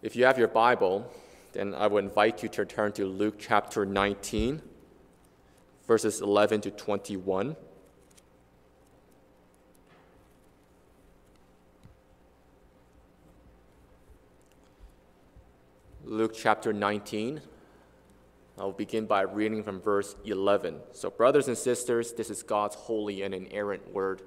If you have your Bible, then I would invite you to turn to Luke chapter 19, verses 11 to 21. Luke chapter 19. I'll begin by reading from verse 11. So, brothers and sisters, this is God's holy and inerrant word.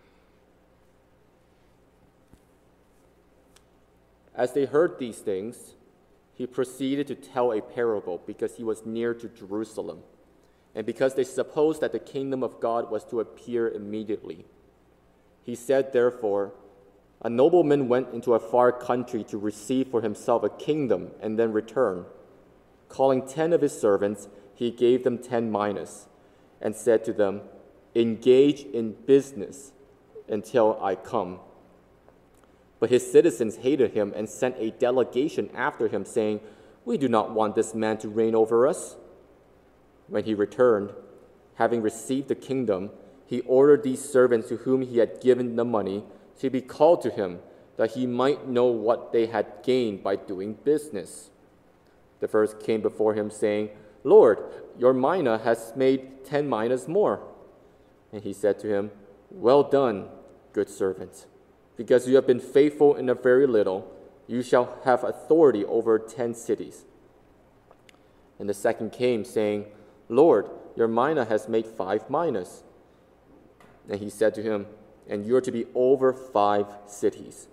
As they heard these things, he proceeded to tell a parable because he was near to Jerusalem, and because they supposed that the kingdom of God was to appear immediately. He said, therefore, a nobleman went into a far country to receive for himself a kingdom and then return. Calling 10 of his servants, he gave them 10 minas and said to them, engage in business until I come. But his citizens hated him and sent a delegation after him, saying, we do not want this man to reign over us. When he returned, having received the kingdom, he ordered these servants to whom he had given the money to be called to him, that he might know what they had gained by doing business. The first came before him, saying, Lord, your mina has made 10 minas more. And he said to him, well done, good servant. Because you have been faithful in a very little, you shall have authority over 10 cities. And the second came, saying, Lord, your mina has made 5 minas. And he said to him, and you are to be over 5 cities.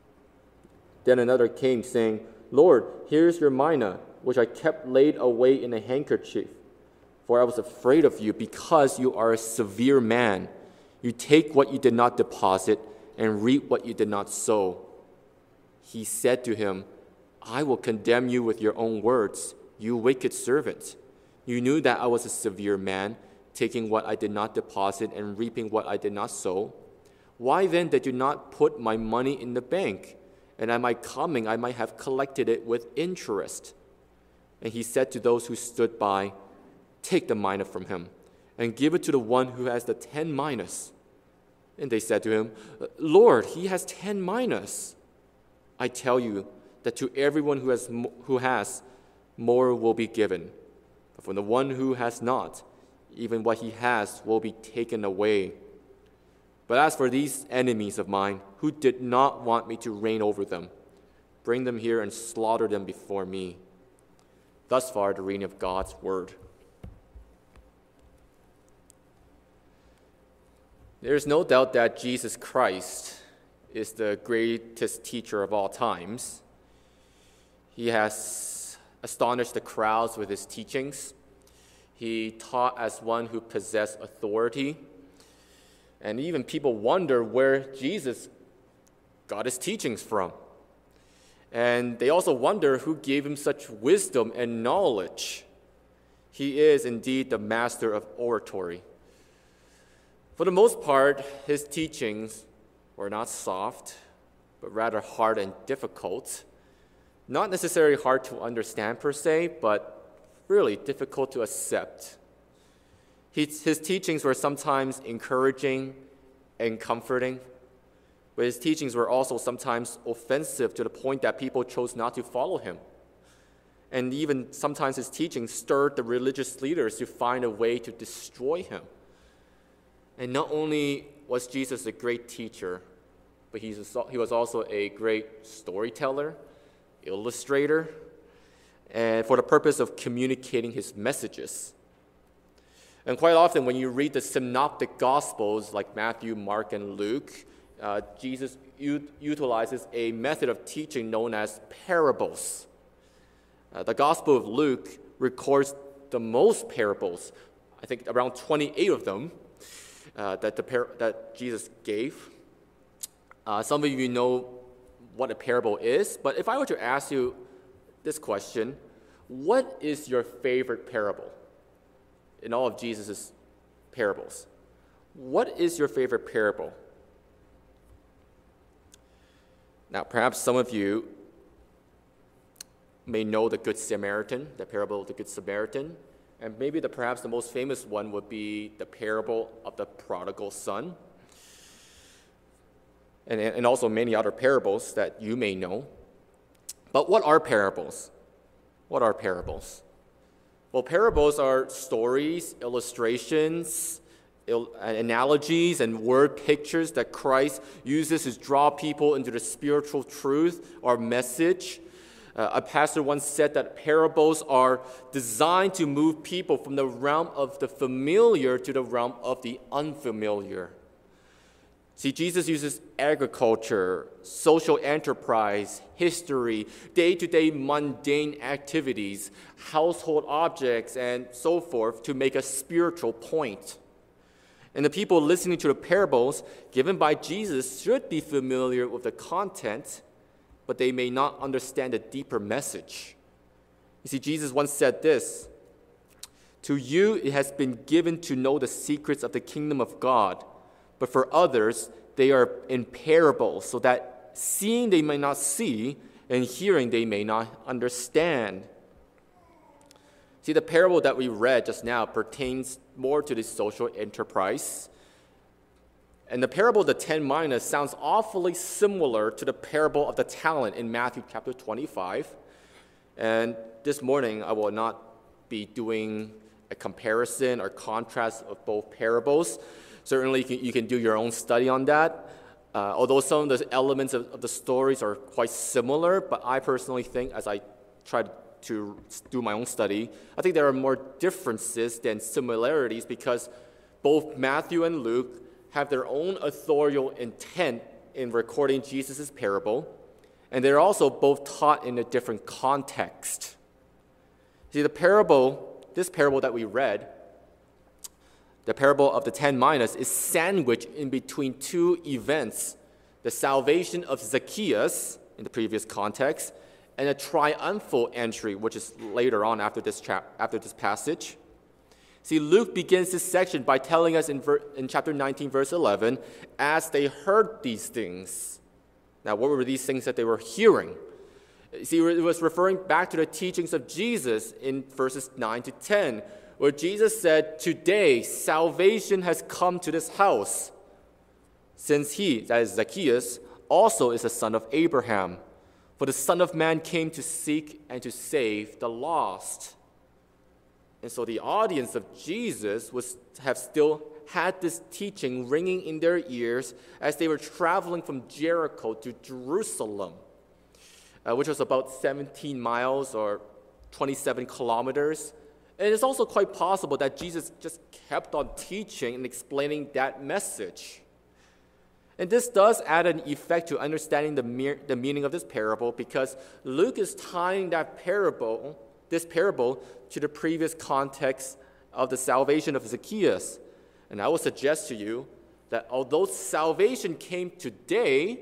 Then another came, saying, Lord, here is your mina, which I kept laid away in a handkerchief. For I was afraid of you, because you are a severe man. You take what you did not deposit, and reap what you did not sow. He said to him, I will condemn you with your own words, you wicked servant. You knew that I was a severe man, taking what I did not deposit and reaping what I did not sow. Why then did you not put my money in the bank? And at my coming I might have collected it with interest. And he said to those who stood by, take the mina from him, and give it to the one who has the 10 minas. And they said to him, Lord, he has 10 minas. I tell you that to everyone who has, more will be given. But from the one who has not, even what he has will be taken away. But as for these enemies of mine, who did not want me to reign over them, bring them here and slaughter them before me. Thus far, the reading of God's word. There is no doubt that Jesus Christ is the greatest teacher of all times. He has astonished the crowds with his teachings. He taught as one who possessed authority. And even people wonder where Jesus got his teachings from. And they also wonder who gave him such wisdom and knowledge. He is indeed the master of oratory. For the most part, his teachings were not soft, but rather hard and difficult. Not necessarily hard to understand per se, but really difficult to accept. His teachings were sometimes encouraging and comforting, but his teachings were also sometimes offensive to the point that people chose not to follow him. And even sometimes his teachings stirred the religious leaders to find a way to destroy him. And not only was Jesus a great teacher, but he was also a great storyteller, illustrator, and for the purpose of communicating his messages. And quite often when you read the synoptic gospels like Matthew, Mark, and Luke, Jesus utilizes a method of teaching known as parables. The Gospel of Luke records the most parables, I think around 28 of them, that Jesus gave. Some of you know what a parable is, but if I were to ask you this question, what is your favorite parable in all of Jesus' parables? What is your favorite parable? Now, perhaps some of you may know the Good Samaritan, the parable of the Good Samaritan. And maybe perhaps the most famous one would be the parable of the prodigal son. And also many other parables that you may know. But what are parables? What are parables? Well, parables are stories, illustrations, analogies, and word pictures that Christ uses to draw people into the spiritual truth or message. A pastor once said that parables are designed to move people from the realm of the familiar to the realm of the unfamiliar. See, Jesus uses agriculture, social enterprise, history, day-to-day mundane activities, household objects, and so forth to make a spiritual point. And the people listening to the parables given by Jesus should be familiar with the content, but they may not understand the deeper message. You see, Jesus once said this, "To you it has been given to know the secrets of the kingdom of God, but for others they are in parables, so that seeing they may not see, and hearing they may not understand." See, the parable that we read just now pertains more to the social enterprise. And the parable of the 10 minas sounds awfully similar to the parable of the talent in Matthew chapter 25. And this morning, I will not be doing a comparison or contrast of both parables. Certainly, you can do your own study on that. Although some of the elements of the stories are quite similar, but I personally think, as I try to do my own study, I think there are more differences than similarities because both Matthew and Luke have their own authorial intent in recording Jesus' parable, and they're also both taught in a different context. See, this parable that we read, the parable of the 10 minas, is sandwiched in between two events, the salvation of Zacchaeus in the previous context, and a triumphal entry, which is later on after this passage. See, Luke begins this section by telling us in chapter 19, verse 11, as they heard these things. Now, what were these things that they were hearing? See, it was referring back to the teachings of Jesus in verses 9 to 10, where Jesus said, "Today salvation has come to this house, since he," that is Zacchaeus, "also is a son of Abraham. For the Son of Man came to seek and to save the lost." And so the audience of Jesus have still had this teaching ringing in their ears as they were traveling from Jericho to Jerusalem, which was about 17 miles or 27 kilometers. And it's also quite possible that Jesus just kept on teaching and explaining that message. And this does add an effect to understanding the meaning of this parable because Luke is tying this parable to the previous context of the salvation of Zacchaeus. And I will suggest to you that although salvation came today,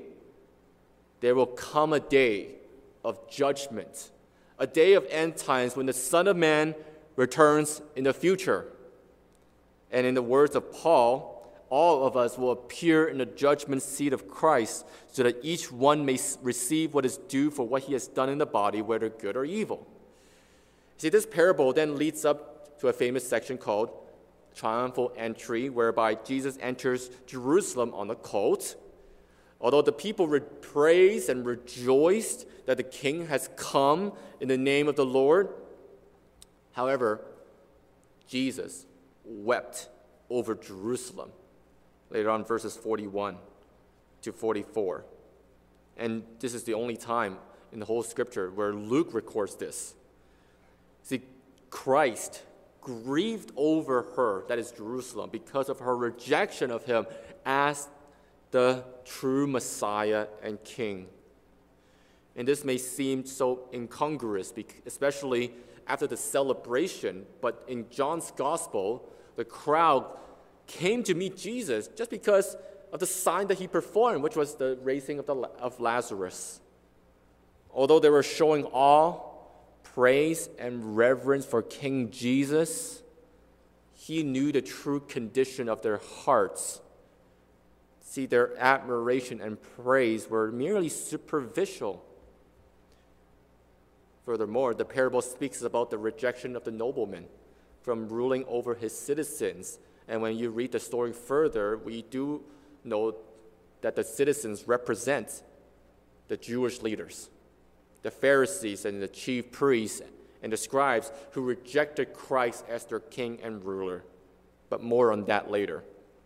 there will come a day of judgment, a day of end times when the Son of Man returns in the future. And in the words of Paul, all of us will appear in the judgment seat of Christ so that each one may receive what is due for what he has done in the body, whether good or evil. See, this parable then leads up to a famous section called Triumphal Entry, whereby Jesus enters Jerusalem on a colt. Although the people praised and rejoiced that the king has come in the name of the Lord, however, Jesus wept over Jerusalem. Later on, verses 41 to 44. And this is the only time in the whole scripture where Luke records this. See, Christ grieved over her, that is Jerusalem, because of her rejection of him as the true Messiah and King. And this may seem so incongruous, especially after the celebration, but in John's gospel, the crowd came to meet Jesus just because of the sign that he performed, which was the raising of Lazarus. Although they were showing awe, praise, and reverence for King Jesus, he knew the true condition of their hearts. See, their admiration and praise were merely superficial. Furthermore, the parable speaks about the rejection of the nobleman from ruling over his citizens. And when you read the story further, we do know that the citizens represent the Jewish leaders. the Pharisees and the chief priests and the scribes who rejected Christ as their king and ruler. But more on that later.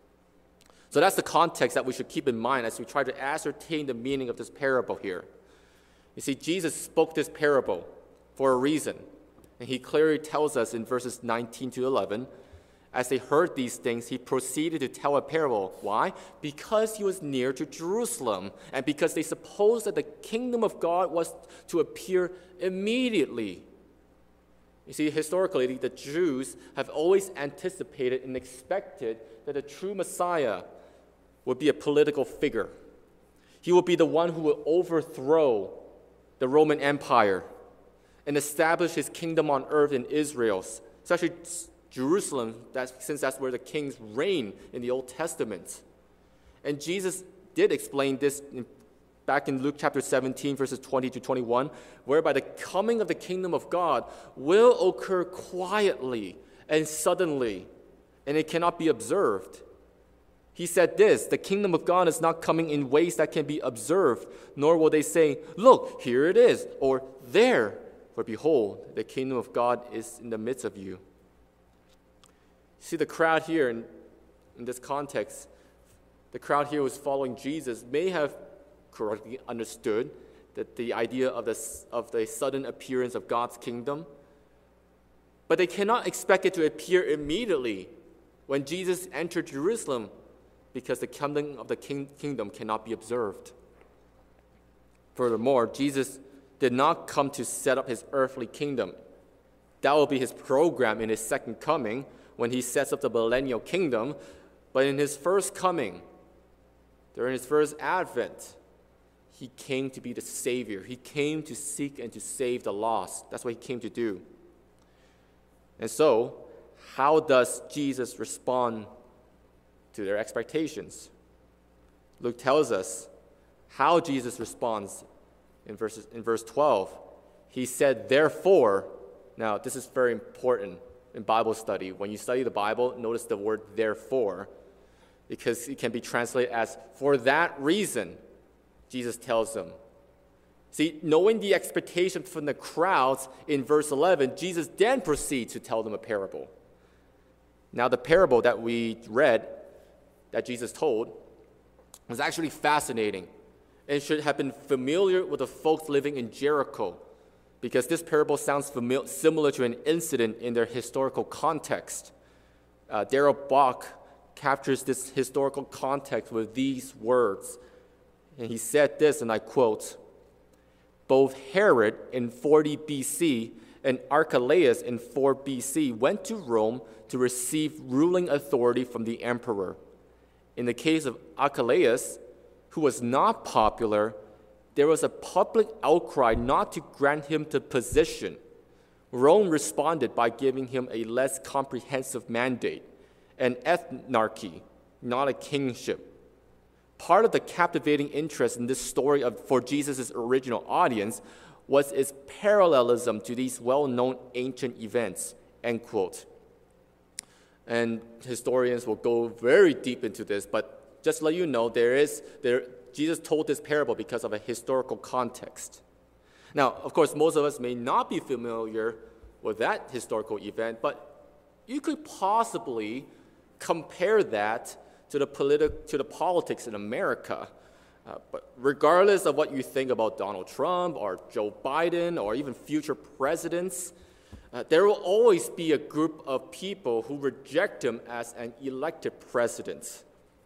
So that's the context that we should keep in mind as we try to ascertain the meaning of this parable here. You see, Jesus spoke this parable for a reason. And he clearly tells us in verses 19 to 11, as they heard these things, he proceeded to tell a parable. Why? Because he was near to Jerusalem, and because they supposed that the kingdom of God was to appear immediately. You see, historically, the Jews have always anticipated and expected that the true Messiah would be a political figure. He would be the one who would overthrow the Roman Empire and establish his kingdom on earth in Israel, especially Jerusalem, since that's where the kings reign in the Old Testament. And Jesus did explain this back in Luke chapter 17, verses 20 to 21, whereby the coming of the kingdom of God will occur quietly and suddenly, and it cannot be observed. He said this, the kingdom of God is not coming in ways that can be observed, nor will they say, look, here it is, or there, for behold, the kingdom of God is in the midst of you. See, the crowd here, in this context, the crowd here was following Jesus may have correctly understood that the idea of the sudden appearance of God's kingdom, but they cannot expect it to appear immediately when Jesus entered Jerusalem, because the coming of the kingdom cannot be observed. Furthermore, Jesus did not come to set up his earthly kingdom. That will be his program in his second coming when he sets up the millennial kingdom. But in his first coming, during his first advent, he came to be the Savior. He came to seek and to save the lost. That's what he came to do. And so, how does Jesus respond to their expectations? Luke tells us how Jesus responds in verse 12. He said, therefore, now this is very important in Bible study. When you study the Bible, notice the word therefore, because it can be translated as for that reason, Jesus tells them. See, knowing the expectation from the crowds in verse 11, Jesus then proceeds to tell them a parable. Now, the parable that we read, that Jesus told, was actually fascinating and should have been familiar with the folks living in Jericho, because this parable sounds similar to an incident in their historical context. Darrell Bock captures this historical context with these words. And he said this, and I quote, both Herod in 40 BC and Archelaus in 4 BC went to Rome to receive ruling authority from the emperor. In the case of Archelaus, who was not popular, there was a public outcry not to grant him the position. Rome responded by giving him a less comprehensive mandate, an ethnarchy, not a kingship. Part of the captivating interest in this story for Jesus' original audience was its parallelism to these well-known ancient events, end quote. And historians will go very deep into this, but just to let you know, Jesus told this parable because of a historical context. Now, of course, most of us may not be familiar with that historical event, but you could possibly compare that to the politics in America. But regardless of what you think about Donald Trump or Joe Biden or even future presidents, there will always be a group of people who reject him as an elected president.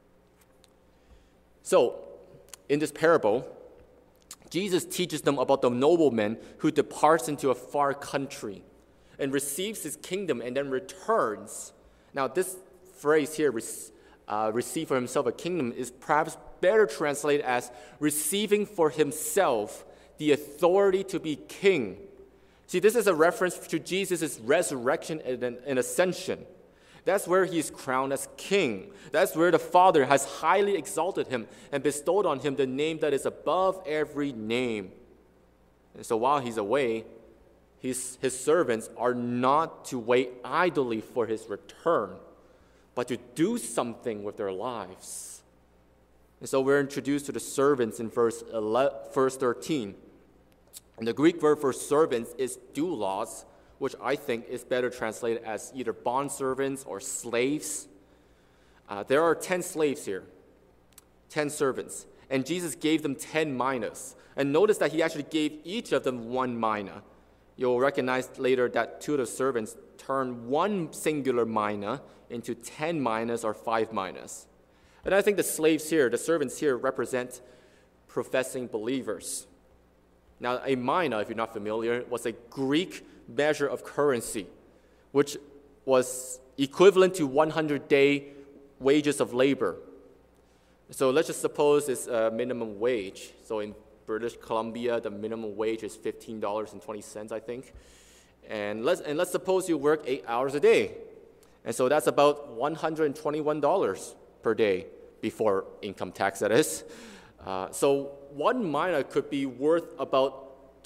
So, in this parable, Jesus teaches them about the nobleman who departs into a far country and receives his kingdom and then returns. Now, this phrase here, receive for himself a kingdom, is perhaps better translated as receiving for himself the authority to be king. See, this is a reference to Jesus' resurrection and ascension. That's where he is crowned as king. That's where the Father has highly exalted him and bestowed on him the name that is above every name. And so while he's away, his servants are not to wait idly for his return, but to do something with their lives. And so we're introduced to the servants in verse 13. And the Greek word for servants is doulos, which I think is better translated as either bondservants or slaves. There are 10 slaves here, 10 servants, and Jesus gave them 10 minas. And notice that he actually gave each of them 1 mina. You'll recognize later that 2 of the servants turned 1 singular mina into 10 minas or 5 minas. And I think the slaves here, the servants here, represent professing believers. Now, a mina, if you're not familiar, was a Greek measure of currency, which was equivalent to 100-day wages of labor. So let's just suppose it's a minimum wage. So in British Columbia, the minimum wage is $15.20, I think. And let's suppose you work 8 hours a day. And so that's about $121 per day before income tax, that is. So 1 mina could be worth about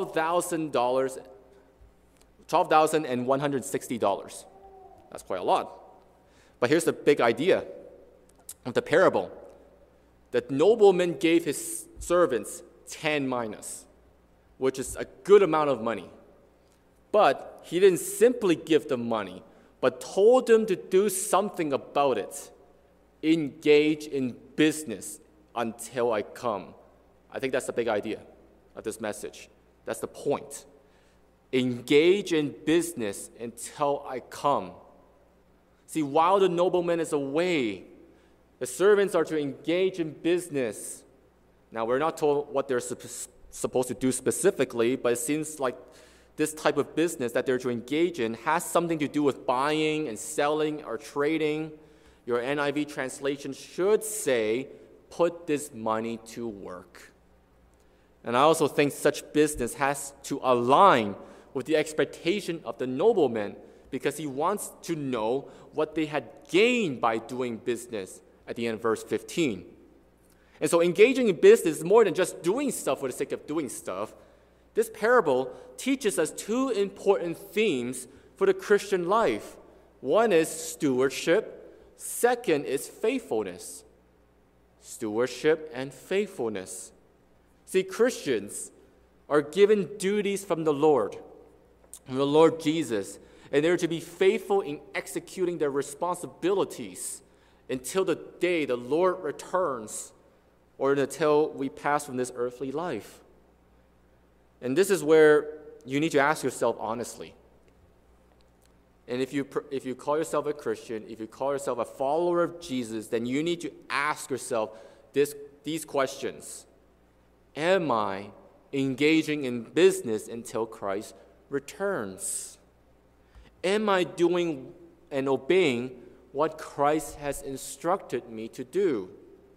$12,160. That's quite a lot. But here's the big idea of the parable. The nobleman gave his servants 10 minas, which is a good amount of money. But he didn't simply give them money, but told them to do something about it. Engage in business until I come. I think that's the big idea of this message. That's the point. Engage in business until I come. See, while the nobleman is away, the servants are to engage in business. Now, we're not told what they're supposed to do specifically, but it seems like this type of business that they're to engage in has something to do with buying and selling or trading. Your NIV translation should say, put this money to work. And I also think such business has to align with the expectation of the nobleman, because he wants to know what they had gained by doing business at the end of verse 15. And so engaging in business is more than just doing stuff for the sake of doing stuff. This parable teaches us 2 important themes for the Christian life. One is stewardship. Second is faithfulness. Stewardship and faithfulness. See, Christians are given duties from the Lord Jesus, and they're to be faithful in executing their responsibilities until the day the Lord returns or until we pass from this earthly life. And this is where you need to ask yourself honestly. And if you call yourself a Christian, if you call yourself a follower of Jesus, then you need to ask yourself these questions. Am I engaging in business until Christ returns? Am I doing and obeying what Christ has instructed me to do?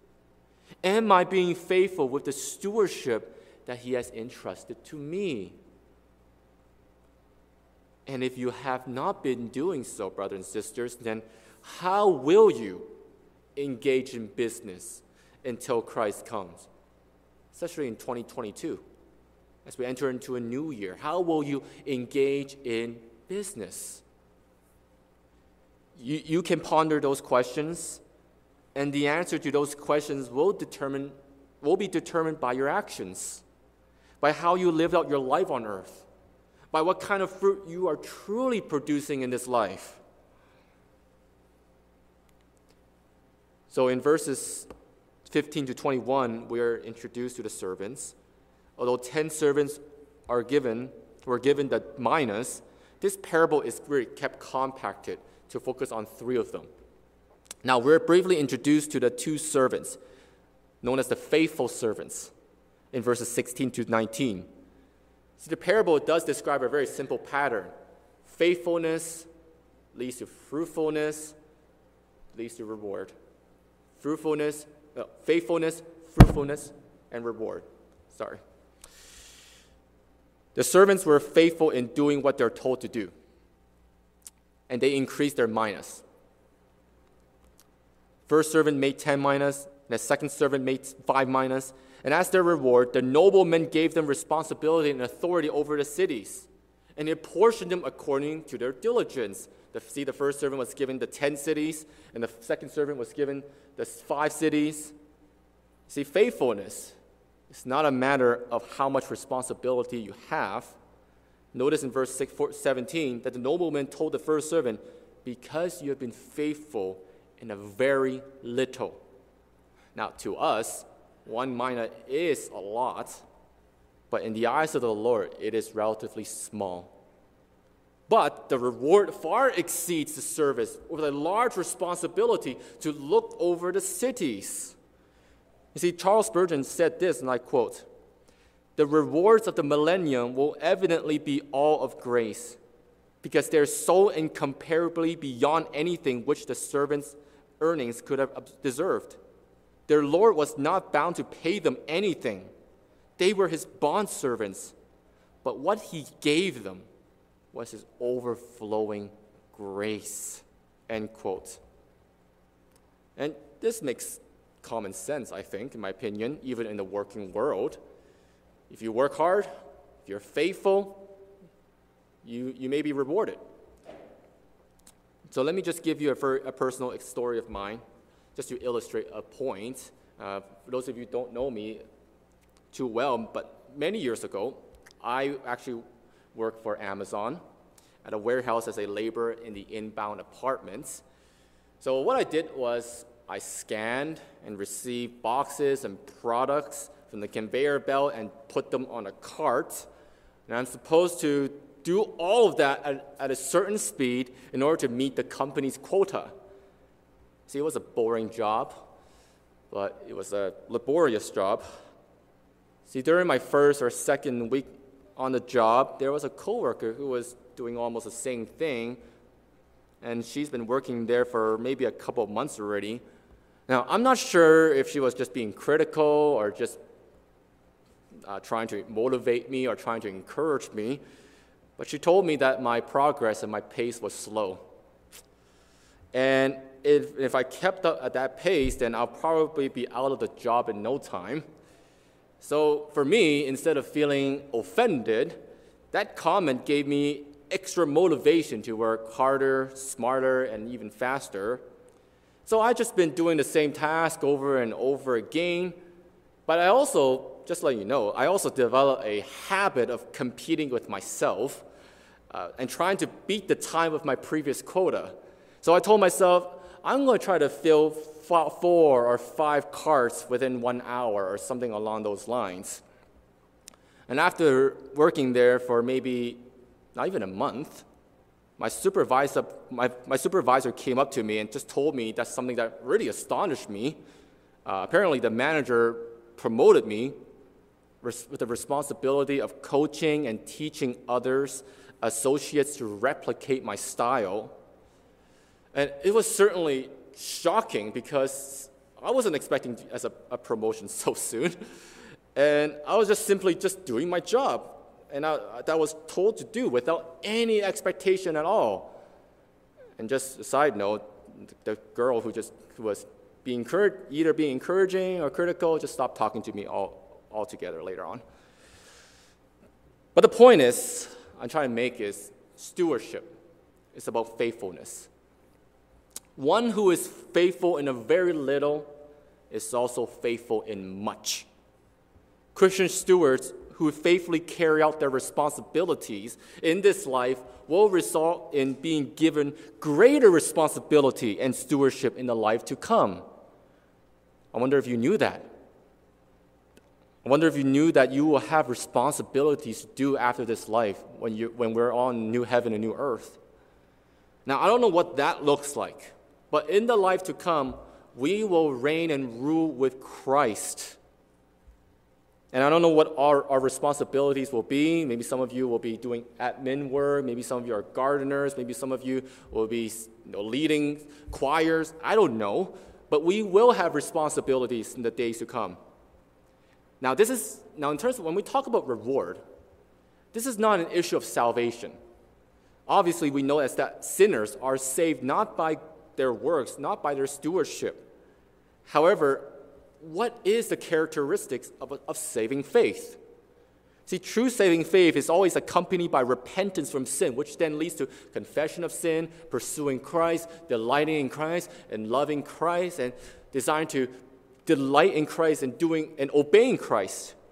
Am I being faithful with the stewardship that he has entrusted to me? And if you have not been doing so, brothers and sisters, then how will you engage in business until Christ comes? Especially in 2022, as we enter into a new year, how will you engage in business? You can ponder those questions, and the answer to those questions will be determined by your actions, by how you live out your life on earth, by what kind of fruit you are truly producing in this life. So in verses 15 to 21, we are introduced to the servants. Although 10 servants were given the minas, this parable is really kept compacted to focus on 3 of them. Now, we're briefly introduced to the 2 servants, known as the faithful servants, in verses 16 to 19. See, the parable does describe a very simple pattern. Faithfulness leads to fruitfulness, leads to reward. Faithfulness, fruitfulness, and reward. The servants were faithful in doing what they're told to do, and they increased their minas. First servant made 10 minas, the second servant made 5 minas, and as their reward, the nobleman gave them responsibility and authority over the cities, and he apportioned them according to their diligence. The first servant was given the 10 cities, and the second servant was given the 5 cities. See, faithfulness It's not a matter of how much responsibility you have. Notice in verse 17 that the nobleman told the first servant, because you have been faithful in a very little. Now, to us, 1 mina is a lot, but in the eyes of the Lord, it is relatively small. But the reward far exceeds the service with a large responsibility to look over the cities. You see, Charles Spurgeon said this, and I quote, "The rewards of the millennium will evidently be all of grace, because they're so incomparably beyond anything which the servant's earnings could have deserved. Their Lord was not bound to pay them anything. They were his bondservants, but what he gave them was his overflowing grace." End quote. And this makes common sense, I think, in my opinion, even in the working world. If you work hard, if you're faithful, you may be rewarded. So let me just give you a personal story of mine, just to illustrate a point. For those of you who don't know me too well, but many years ago, I actually worked for Amazon at a warehouse as a laborer in the inbound apartments. So what I did was I scanned and received boxes and products from the conveyor belt and put them on a cart. And I'm supposed to do all of that at a certain speed in order to meet the company's quota. See, it was a boring job, but it was a laborious job. See, during my first or second week on the job, there was a coworker who was doing almost the same thing, and she's been working there for maybe a couple of months already. Now, I'm not sure if she was just being critical or just trying to motivate me or trying to encourage me, but she told me that my progress and my pace was slow. And if I kept up at that pace, then I'll probably be out of the job in no time. So for me, instead of feeling offended, that comment gave me extra motivation to work harder, smarter, and even faster. So I've just been doing the same task over and over again. But I also, just to let you know, I also developed a habit of competing with myself and trying to beat the time of my previous quota. So I told myself, I'm going to try to fill 4 or 5 carts within 1 hour or something along those lines. And after working there for maybe not even a month, my supervisor came up to me and just told me that's something that really astonished me. Apparently, the manager promoted me with the responsibility of coaching and teaching others, associates, to replicate my style. And it was certainly shocking because I wasn't expecting a promotion so soon. And I was just simply doing my job. And that I was told to do without any expectation at all. And just a side note, the girl who was either being encouraging or critical just stopped talking to me altogether later on. But the point I'm trying to make is stewardship. It's about faithfulness. One who is faithful in a very little is also faithful in much. Christian stewards who faithfully carry out their responsibilities in this life will result in being given greater responsibility and stewardship in the life to come. I wonder if you knew that. I wonder if you knew that you will have responsibilities to do after this life when we're on new heaven and new earth. Now, I don't know what that looks like, but in the life to come, we will reign and rule with Christ. And I don't know what our responsibilities will be. Maybe some of you will be doing admin work. Maybe some of you are gardeners. Maybe some of you will be leading choirs. I don't know. But we will have responsibilities in the days to come. Now, in terms of when we talk about reward, this is not an issue of salvation. Obviously, we know that sinners are saved not by their works, not by their stewardship. However, what is the characteristics of saving faith? See, true saving faith is always accompanied by repentance from sin, which then leads to confession of sin, pursuing Christ, delighting in Christ, and loving Christ, and desiring to delight in Christ and doing and obeying Christ.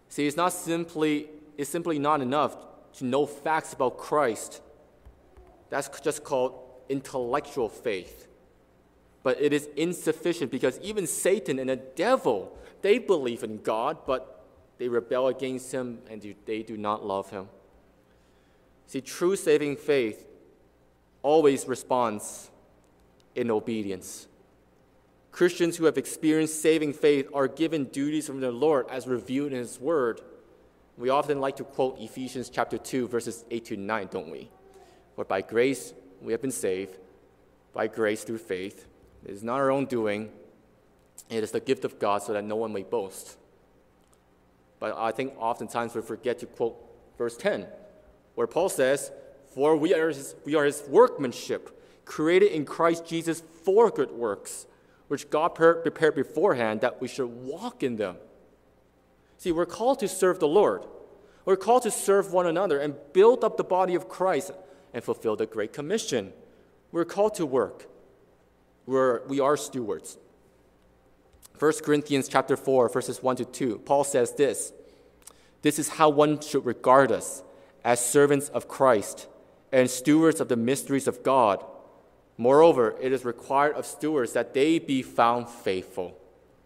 See, it's simply not enough to know facts about Christ. That's just called intellectual faith. But it is insufficient because even Satan and the devil, they believe in God, but they rebel against him and they do not love him. See, true saving faith always responds in obedience. Christians who have experienced saving faith are given duties from the Lord as revealed in His Word. We often like to quote Ephesians chapter 2, verses 8 to 9, don't we? For by grace we have been saved, by grace through faith. It is not our own doing. It is the gift of God so that no one may boast. But I think oftentimes we forget to quote verse 10, where Paul says, for we are his workmanship, created in Christ Jesus for good works, which God prepared beforehand that we should walk in them. See, we're called to serve the Lord. We're called to serve one another and build up the body of Christ and fulfill the Great Commission. We're called to work. We are stewards. 1 Corinthians chapter 4, verses 1 to 2, Paul says this, this is how one should regard us, as servants of Christ and stewards of the mysteries of God. Moreover, it is required of stewards that they be found faithful.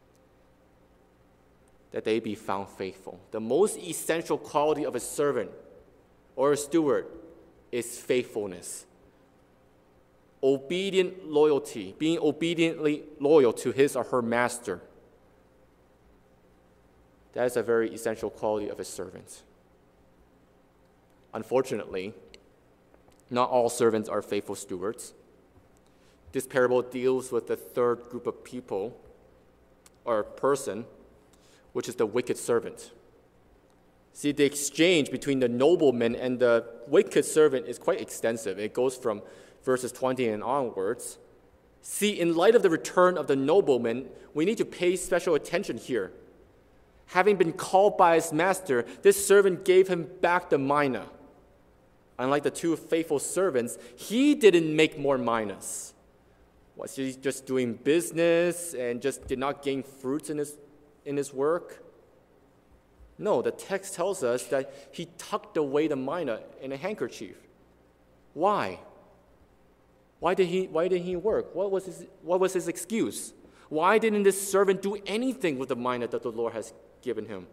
That they be found faithful. The most essential quality of a servant or a steward is faithfulness. Obedient loyalty, being obediently loyal to his or her master. That is a very essential quality of a servant. Unfortunately, not all servants are faithful stewards. This parable deals with the third group of people or person, which is the wicked servant. See, the exchange between the nobleman and the wicked servant is quite extensive. It goes from verses 20 and onwards. See, in light of the return of the nobleman, we need to pay special attention here. Having been called by his master, this servant gave him back the mina. Unlike the two faithful servants, he didn't make more minas. Was he just doing business and just did not gain fruits in his work? No, the text tells us that he tucked away the mina in a handkerchief. Why? Why didn't he work? What was his excuse? Why didn't this servant do anything with the mina that the Lord has given him?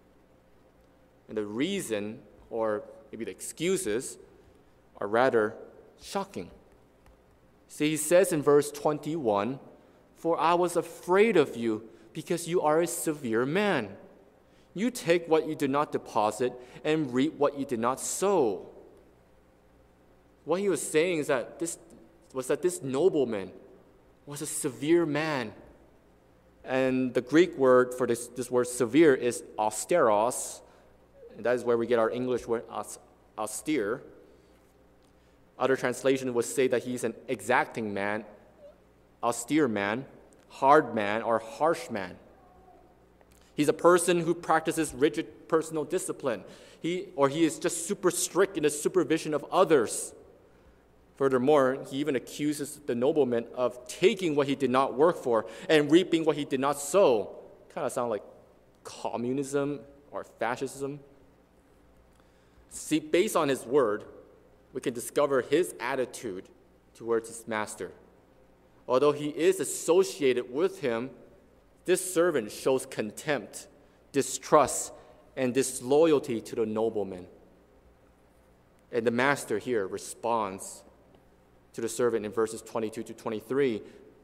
And the reason, or maybe the excuses, are rather shocking. See, he says in verse 21, for I was afraid of you because you are a severe man. You take what you did not deposit and reap what you did not sow. What he was saying is that this nobleman was a severe man. And the Greek word for this word severe is austeros. And that is where we get our English word austere. Other translation would say that he's an exacting man, austere man, hard man, or harsh man. He's a person who practices rigid personal discipline. He is just super strict in the supervision of others. Furthermore, he even accuses the nobleman of taking what he did not work for and reaping what he did not sow. Kind of sound like communism or fascism. See, based on his word, we can discover his attitude towards his master. Although he is associated with him, this servant shows contempt, distrust, and disloyalty to the nobleman. And the master here responds to the servant in verses 22 to 23,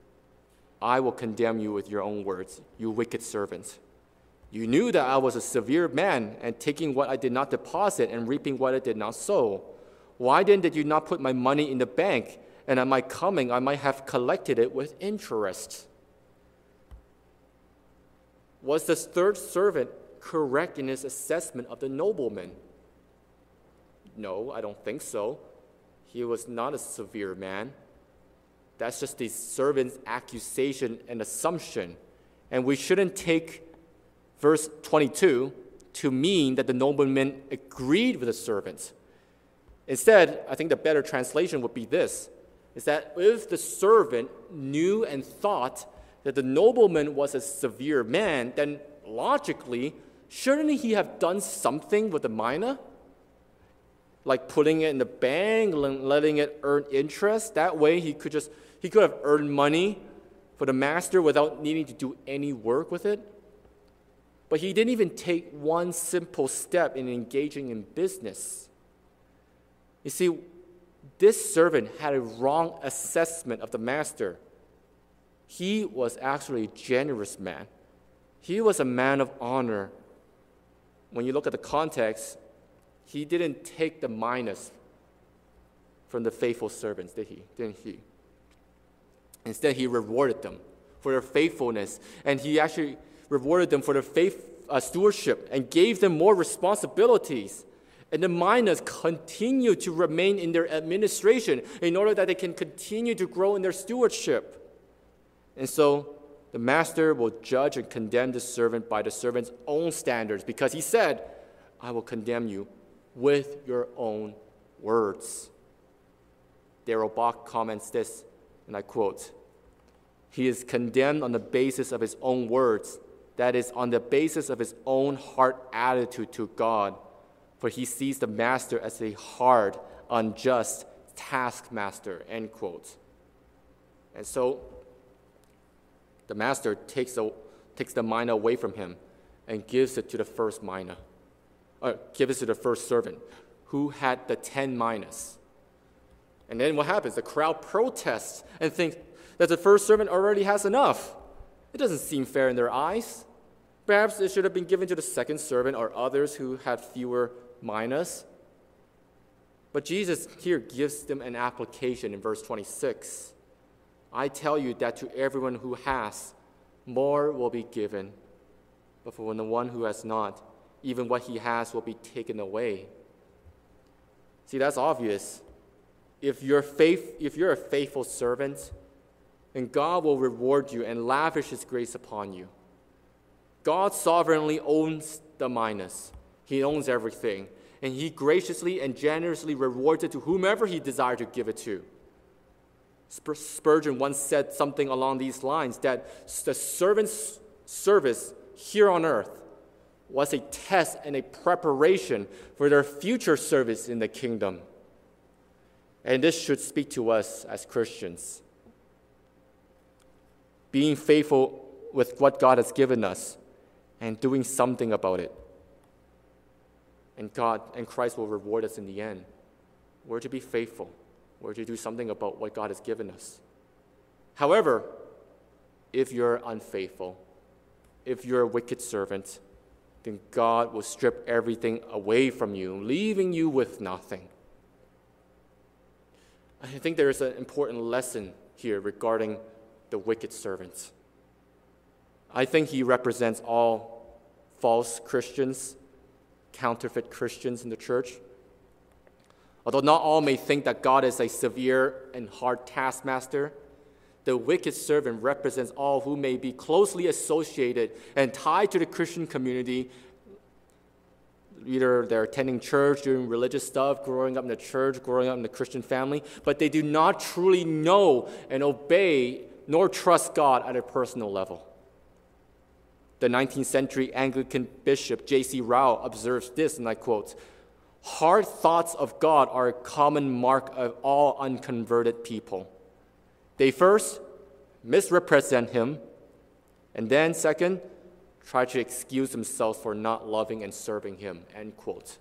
I will condemn you with your own words, you wicked servant. You knew that I was a severe man and taking what I did not deposit and reaping what I did not sow. Why then did you not put my money in the bank, and at my coming I might have collected it with interest? Was the third servant correct in his assessment of the nobleman? No, I don't think so. He was not a severe man. That's just the servant's accusation and assumption. And we shouldn't take verse 22 to mean that the nobleman agreed with the servant. Instead, I think the better translation would be this, is that if the servant knew and thought that the nobleman was a severe man, then logically, shouldn't he have done something with the mina? Like putting it in the bank, letting it earn interest? That way he could have earned money for the master without needing to do any work with it. But he didn't even take one simple step in engaging in business. You see, this servant had a wrong assessment of the master. He was actually a generous man. He was a man of honor. When you look at the context, he didn't take the minus from the faithful servants, didn't he? Instead, he rewarded them for their faithfulness, and he actually rewarded them for their stewardship and gave them more responsibilities. And the miners continue to remain in their administration in order that they can continue to grow in their stewardship. And so the master will judge and condemn the servant by the servant's own standards, because he said, I will condemn you with your own words. Darrell Bock comments this, and I quote, he is condemned on the basis of his own words, that is, on the basis of his own heart attitude to God, for he sees the master as a hard, unjust taskmaster, end quote. And so the master takes the mina away from him and gives it to the first mina, or gives it to the first servant who had the 10 minas. And then what happens? The crowd protests and thinks that the first servant already has enough. It doesn't seem fair in their eyes. Perhaps it should have been given to the second servant or others who had fewer minas. But Jesus here gives them an application in verse 26. I tell you that to everyone who has, more will be given. But for the one who has not, even what he has will be taken away. See, that's obvious. If you're a faithful servant, then God will reward you and lavish his grace upon you. God sovereignly owns the minas. He owns everything. And he graciously and generously rewards it to whomever he desired to give it to. Spurgeon once said something along these lines, that the servant's service here on earth was a test and a preparation for their future service in the kingdom. And this should speak to us as Christians. Being faithful with what God has given us and doing something about it. And God and Christ will reward us in the end. We're to be faithful. We're to do something about what God has given us. However, if you're unfaithful, if you're a wicked servant, then God will strip everything away from you, leaving you with nothing. I think there is an important lesson here regarding the wicked servant. I think he represents all false Christians, counterfeit Christians in the church. Although not all may think that God is a severe and hard taskmaster, the wicked servant represents all who may be closely associated and tied to the Christian community. Either they're attending church, doing religious stuff, growing up in the church, growing up in the Christian family, but they do not truly know and obey nor trust God at a personal level. The 19th century Anglican bishop J.C. Ryle observes this, and I quote, hard thoughts of God are a common mark of all unconverted people. They first misrepresent him, and then second, try to excuse themselves for not loving and serving him, end quote.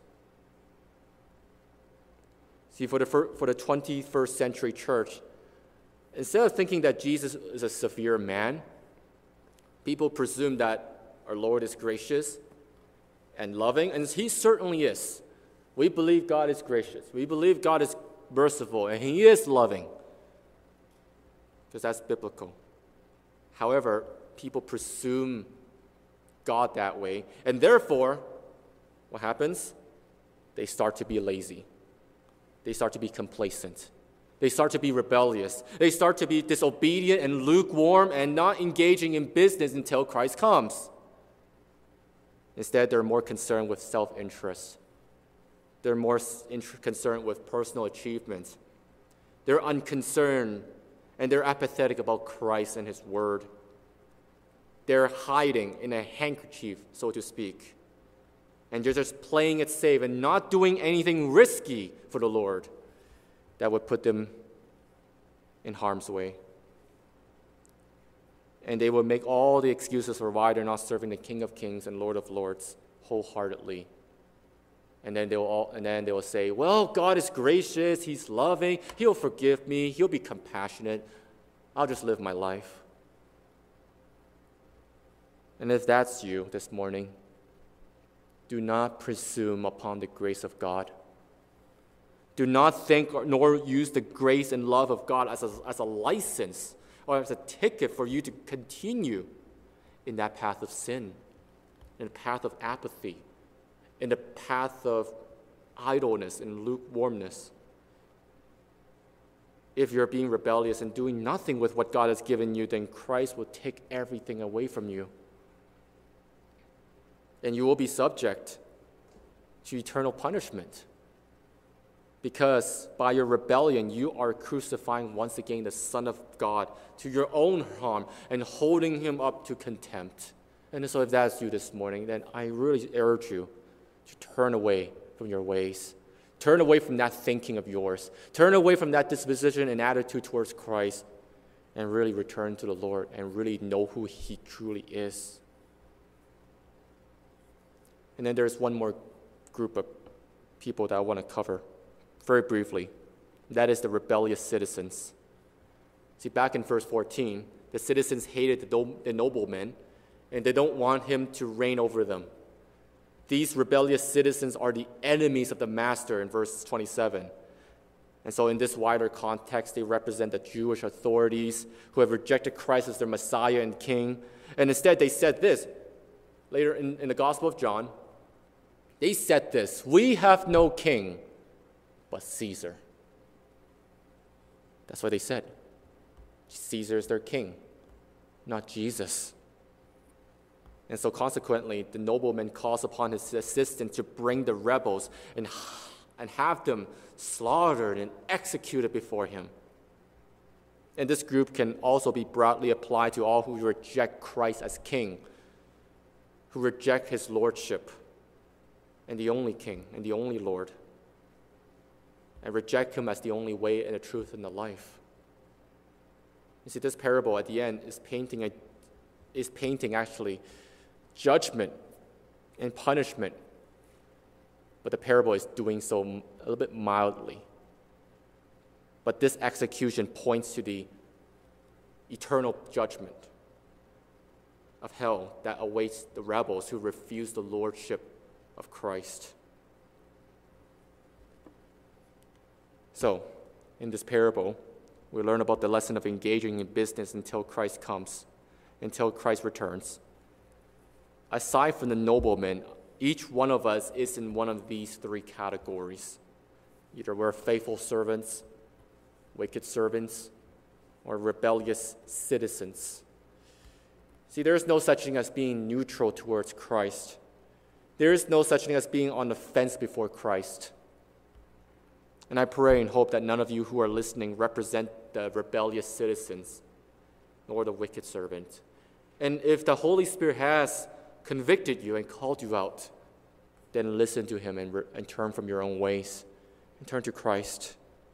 See, for the 21st century church, instead of thinking that Jesus is a severe man, people presume that our Lord is gracious and loving, and he certainly is. We believe God is gracious. We believe God is merciful, and he is loving, because that's biblical. However, people presume God that way, and therefore, what happens? They start to be lazy. They start to be complacent. They start to be rebellious. They start to be disobedient and lukewarm and not engaging in business until Christ comes. Instead, they're more concerned with self-interest. They're more concerned with personal achievements. They're unconcerned and they're apathetic about Christ and his word. They're hiding in a handkerchief, so to speak. and you're just playing it safe and not doing anything risky for the Lord that would put them in harm's way. And they will make all the excuses for why they're not serving the King of Kings and Lord of Lords wholeheartedly. And then they will say, well, God is gracious, He's loving, He'll forgive me, He'll be compassionate. I'll just live my life. And if that's you this morning, do not presume upon the grace of God. Do not think nor use the grace and love of God as a license or as a ticket for you to continue in that path of sin, in the path of apathy, in the path of idleness and lukewarmness. If you're being rebellious and doing nothing with what God has given you, then Christ will take everything away from you. And you will be subject to eternal punishment. Because by your rebellion, you are crucifying once again the Son of God to your own harm and holding Him up to contempt. And so if that's you this morning, then I really urge you to turn away from your ways. Turn away from that thinking of yours. Turn away from that disposition and attitude towards Christ and really return to the Lord and really know who He truly is. And then there's one more group of people that I want to cover very briefly. That is the rebellious citizens. See, back in verse 14, the citizens hated the nobleman, and they don't want him to reign over them. These rebellious citizens are the enemies of the master in verse 27. And so in this wider context, they represent the Jewish authorities who have rejected Christ as their Messiah and King. And instead, they said this. Later in the Gospel of John, they said this, "We have no king but Caesar." That's what they said. Caesar is their king, not Jesus. And so consequently, the nobleman calls upon his assistant to bring the rebels and have them slaughtered and executed before him. And this group can also be broadly applied to all who reject Christ as king, who reject His lordship and the only king and the only Lord, and reject Him as the only way and the truth and the life. You see, this parable at the end is painting actually judgment and punishment, but the parable is doing so a little bit mildly. But this execution points to the eternal judgment of hell that awaits the rebels who refuse the lordship of Christ. So, in this parable, we learn about the lesson of engaging in business until Christ comes, until Christ returns. Aside from the nobleman, each one of us is in one of these three categories. Either we're faithful servants, wicked servants, or rebellious citizens. See, there is no such thing as being neutral towards Christ. There is no such thing as being on the fence before Christ. And I pray and hope that none of you who are listening represent the rebellious citizens nor the wicked servant. And if the Holy Spirit has convicted you and called you out, then listen to Him and turn from your own ways and turn to Christ.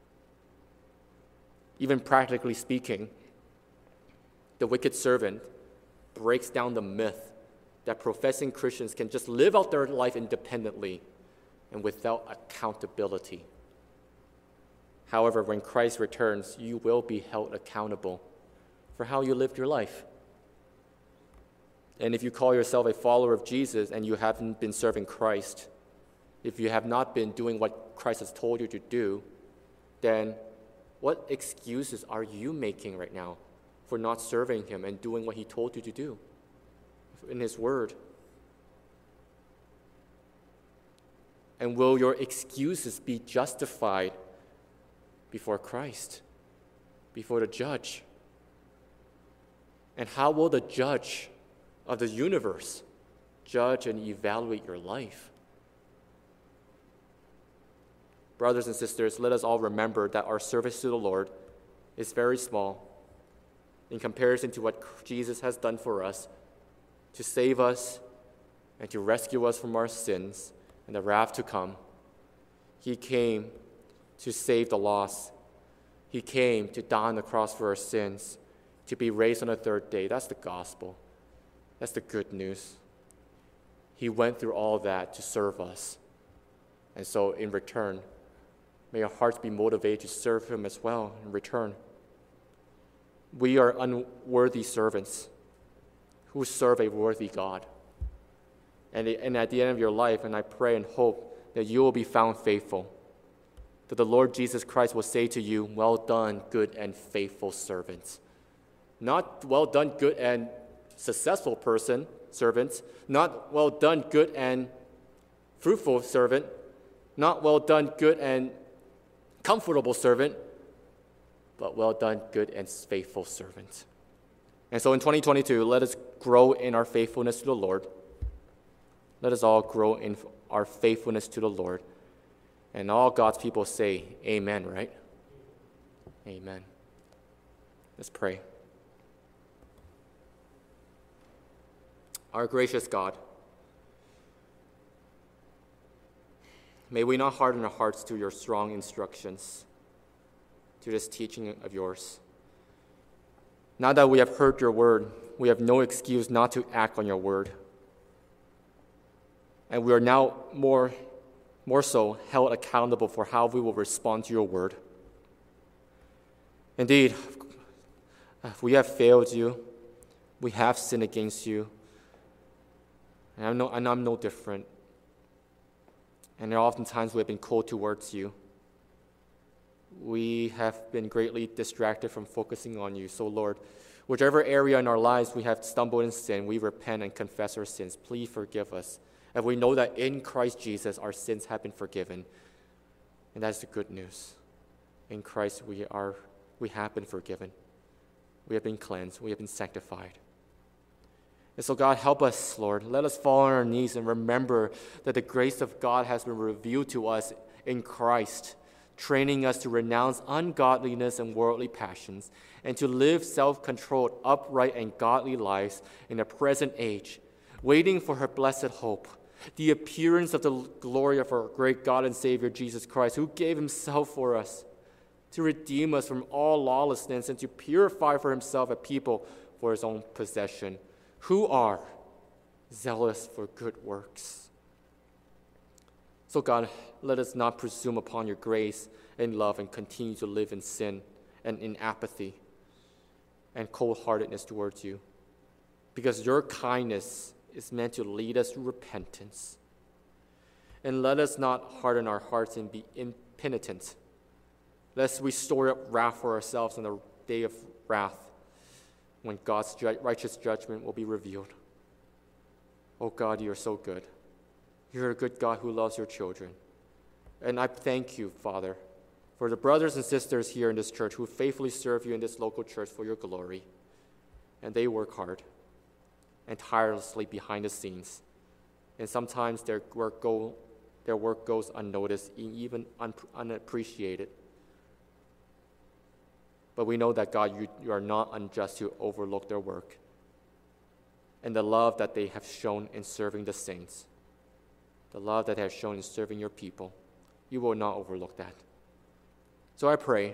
Even practically speaking, the wicked servant breaks down the myth that professing Christians can just live out their life independently and without accountability. However, when Christ returns, you will be held accountable for how you lived your life. And if you call yourself a follower of Jesus and you haven't been serving Christ, if you have not been doing what Christ has told you to do, then what excuses are you making right now for not serving Him and doing what He told you to do in His Word? And will your excuses be justified before Christ, before the judge? And how will the judge of the universe judge and evaluate your life? Brothers and sisters, let us all remember that our service to the Lord is very small in comparison to what Jesus has done for us to save us and to rescue us from our sins and the wrath to come. He came to save the lost. He came to die on the cross for our sins, to be raised on the third day. That's the gospel. That's the good news. He went through all that to serve us. And so in return, may our hearts be motivated to serve him as well in return. We are unworthy servants who serve a worthy God. And at the end of your life, and I pray and hope that you will be found faithful, that the Lord Jesus Christ will say to you, "Well done, good and faithful servant." Not "well done, good and successful servant, not "well done, good and fruitful servant," not "well done, good and comfortable servant," but "well done, good and faithful servant." And so in 2022, let us grow in our faithfulness to the Lord. Let us all grow in our faithfulness to the Lord. And all God's people say, amen, right? Amen. Let's pray. Our gracious God, may we not harden our hearts to your strong instructions, to this teaching of yours. Now that we have heard your word, we have no excuse not to act on your word. And we are now more so held accountable for how we will respond to your word. Indeed, we have failed you. We have sinned against you. And I'm no different. And oftentimes we have been cold towards you. We have been greatly distracted from focusing on you. So, Lord, whichever area in our lives we have stumbled in sin, we repent and confess our sins. Please forgive us. And we know that in Christ Jesus, our sins have been forgiven. And that's the good news. In Christ, we have been forgiven. We have been cleansed. We have been sanctified. And so, God, help us, Lord. Let us fall on our knees and remember that the grace of God has been revealed to us in Christ, training us to renounce ungodliness and worldly passions and to live self-controlled, upright, and godly lives in the present age, waiting for her blessed hope, the appearance of the glory of our great God and Savior, Jesus Christ, who gave himself for us to redeem us from all lawlessness and to purify for himself a people for his own possession, who are zealous for good works. So God, let us not presume upon your grace and love and continue to live in sin and in apathy and cold-heartedness towards you, because your kindness is meant to lead us to repentance. And let us not harden our hearts and be impenitent, lest we store up wrath for ourselves on the day of wrath, when God's righteous judgment will be revealed. Oh God, you are so good. You're a good God who loves your children. And I thank you, Father, for the brothers and sisters here in this church who faithfully serve you in this local church for your glory. And they work hard and tirelessly behind the scenes. And sometimes their work goes unnoticed, even unappreciated. But we know that, God, you are not unjust to overlook their work and the love that they have shown in serving the saints, the love that they have shown in serving your people. You will not overlook that. So I pray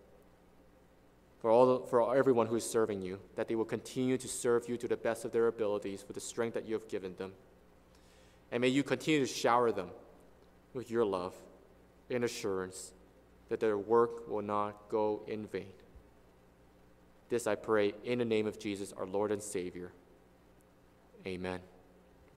for everyone who is serving you, that they will continue to serve you to the best of their abilities with the strength that you have given them. And may you continue to shower them with your love and assurance that their work will not go in vain. This I pray in the name of Jesus, our Lord and Savior. Amen.